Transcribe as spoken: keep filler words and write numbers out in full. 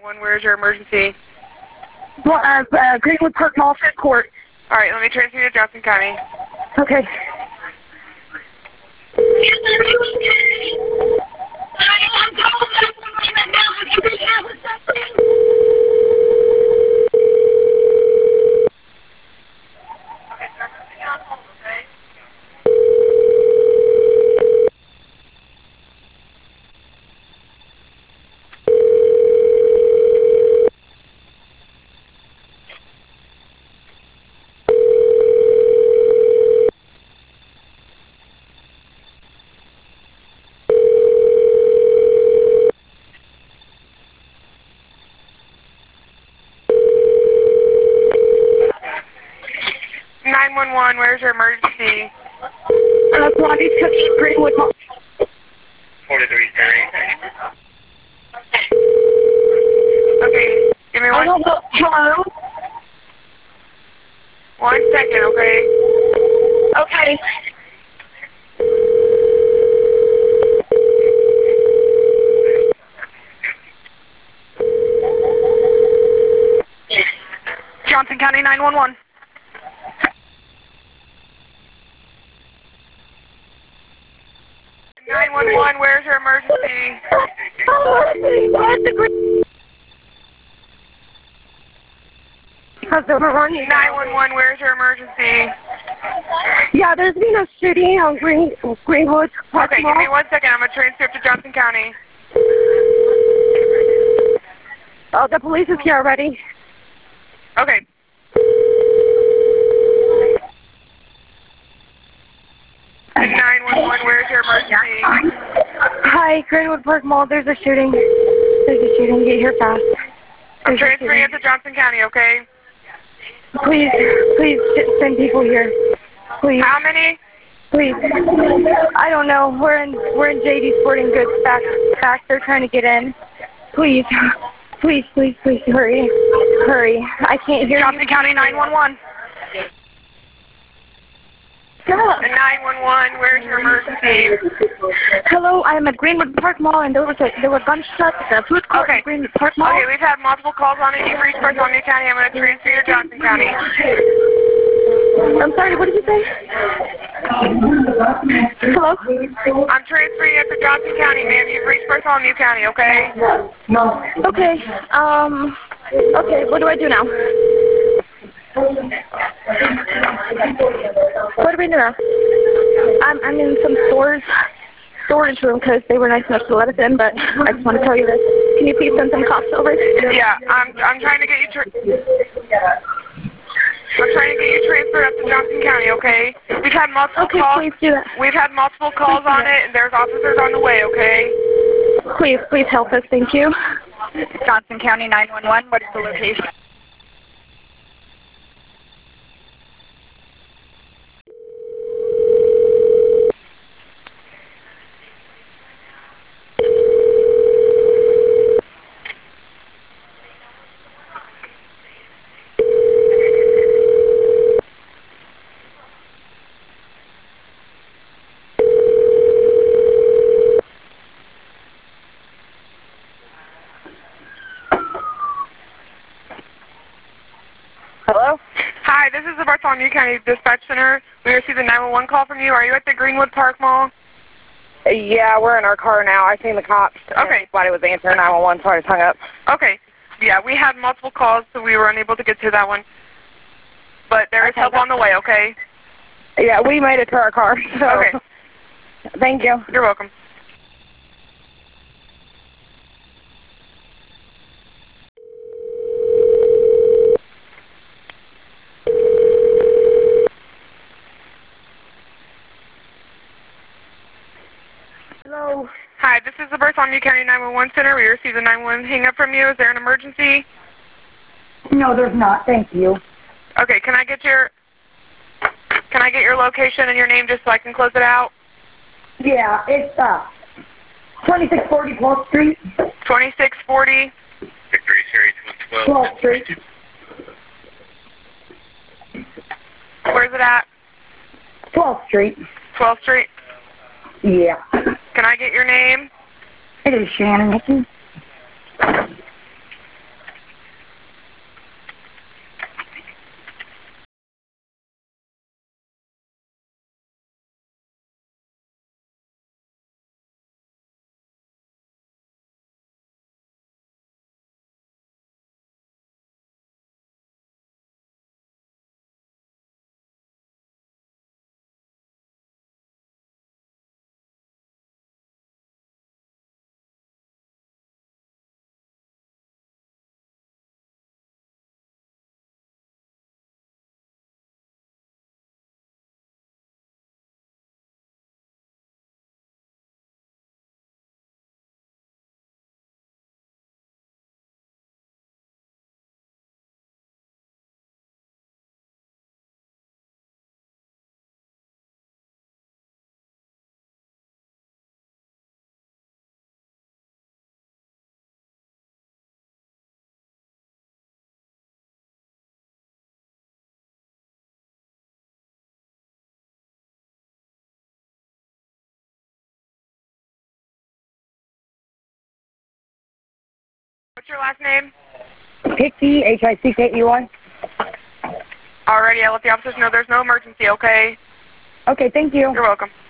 one, where's your emergency? Well, uh, uh, Greenwood Park Mall, Fifth Court. All right, let me transfer you to Johnson County. Okay. nine one one, where's your emergency? Uh, Blondie's Cookie, Greenwood Mall. forty-three thirty. Okay, give me one. Hello? Hello? One second, okay? Okay. Johnson County nine one one. nine one one, where's your emergency? nine one one, where's your emergency? Yeah, there's been a shooting on Green Greenwood Park Okay, Mall. give me one second. I'm going to transfer to Johnson County. Oh, the police is here already. Okay. nine one one, where's your emergency? Hi, Greenwood Park Mall. There's a shooting. There's a shooting. Get here fast. I'm There's a transferring it shooting. to Johnson County, okay? Please, please send people here. Please, How many? please. I don't know. We're in we're in J D Sporting Goods back back. They're trying to get in. Please, please, please, please hurry, hurry. I can't hear Johnson you. County nine one one. nine one one, where's your emergency? Hello, I'm at Greenwood Park Mall, and there was a there were gunshots at the food court Okay. at Greenwood Park Mall. Okay, we've had multiple calls on it. You've reached Bartholomew County. I'm going to transfer you to Johnson County. I'm sorry, what did you say? Hello? I'm transferring you to Johnson County, ma'am. You've reached Bartholomew County, okay? Okay, um, okay, what do I do now? What do we do now? I'm, I'm in some stores, storage room because they were nice enough to let us in, but I just want to tell you this. Can you please send some cops over? Yeah, I'm, I'm trying to get you... Tra- I'm trying to get you transferred up to Johnson County, okay? We've had multiple Okay, calls. please do that. We've had multiple calls Please do on that. it, and there's officers on the way, okay? Please, please help us, thank you. Johnson County nine one one, what is the location? Hello? Hi, this is the Bartholomew County Dispatch Center. We received a nine one one call from you. Are you at the Greenwood Park Mall? Yeah, we're in our car now. I seen the cops. Okay. Somebody was answering nine one one, so I just hung up. Okay. Yeah, we had multiple calls, so we were unable to get to that one. But there is Okay, help that's on the way, okay? Yeah, we made it to our car. So. Okay. Thank you. You're welcome. Hello. Hi, this is the Bartholomew County nine one one Center. We received a nine one one hang-up from you. Is there an emergency? No, there's not. Thank you. Okay, can I get your... Can I get your location and your name just so I can close it out? Yeah, it's uh, twenty-six forty twelfth Street. twenty-six forty. Victory Series one twelfth twelve. Street. Where's it at? twelfth Street. twelfth Street. Yeah. Can I get your name? It is Shannon. what's your last name? Hickey, H I C K E Y. Alrighty, I'll let the officers know there's no emergency, okay? Okay, thank you. You're welcome.